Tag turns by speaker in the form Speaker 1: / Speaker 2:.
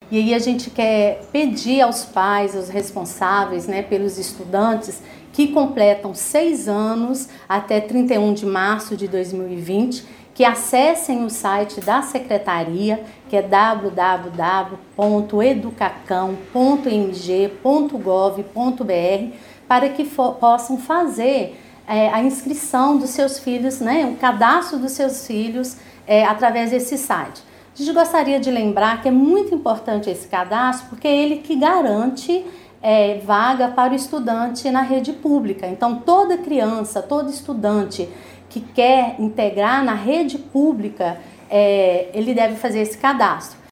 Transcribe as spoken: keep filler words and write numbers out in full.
Speaker 1: E aí a gente quer pedir aos pais, aos responsáveis, né, pelos estudantes que completam seis anos até trinta e um de março de dois mil e vinte, que acessem o site da Secretaria, que é w w w ponto educacão ponto m g ponto gov ponto b r, para que possam fazer é, a inscrição dos seus filhos, né, o cadastro dos seus filhos é, através desse site. A gente gostaria de lembrar que é muito importante esse cadastro, porque é ele que garante é, vaga para o estudante na rede pública. Então, toda criança, todo estudante que quer integrar na rede pública, é, ele deve fazer esse cadastro.